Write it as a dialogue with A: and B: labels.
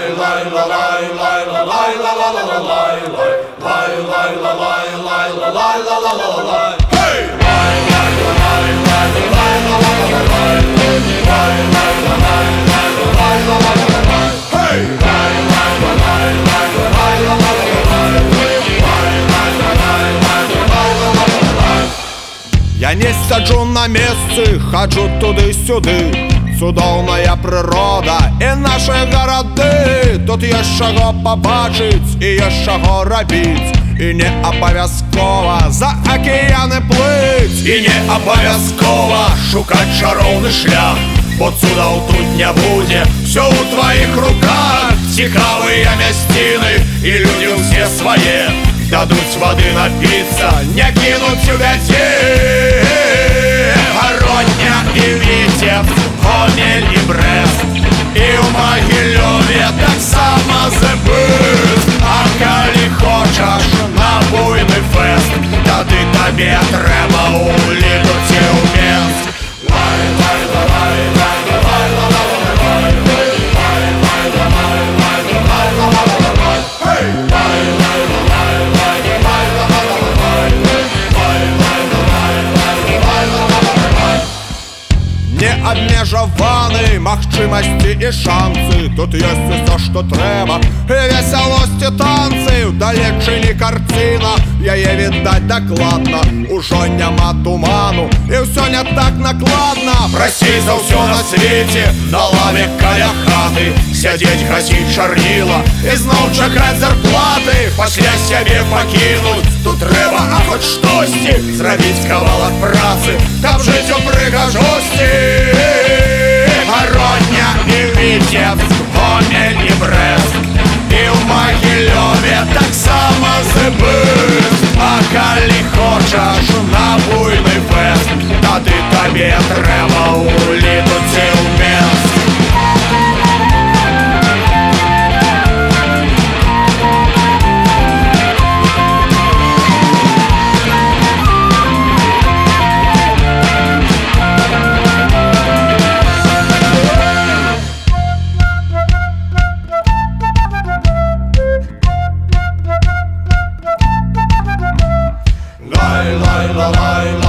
A: Я не сяджу на месцы, хаджу туды-сюды. Цудоўная прырода і нашы гарады. Тут ёсць чаго пабачыць і ёсць чаго рабіць. І не абавязкова за акіяны плыць. І не абавязкова шукаць чароўны шлях, бо цудаў тут не будзе. Всё ў тваіх руках. Цікавыя мясціны і людзі ўсе свае. Дадуць вады напіцца, не кінуць у бядзе. Гародня і Віцебск, Гомель і Брэст, і ў Магілёве таксама Збыст. А калі хочаш на буйны фэст, тады табе трэба улетуць і ў Менск. Неабмежаваны магчымасці і шансы. Тут ёсць усё, што трэба. Весялосць і танцы, удалечыні карціна, яе відаць дакладна. Ужо няма туману і ўсё не так накладна. Прасцей за ўсё на свеце на лаве каля хаты сядзець, гасіць чарніла і зноў чакаць зарплаты. Пасля сябе пакінуць тут трэба, а хоць штосьці зрабіць кавалак працы, каб жыць у прыгажосці. Гародня і Віцебск, Гомель і Брэст, і ў Магілёве таксама Збыст. А калі хочаш на буйны фэст, тады табе трэба улетуць і ў Менск.
B: Lay, lay, la, lay, la.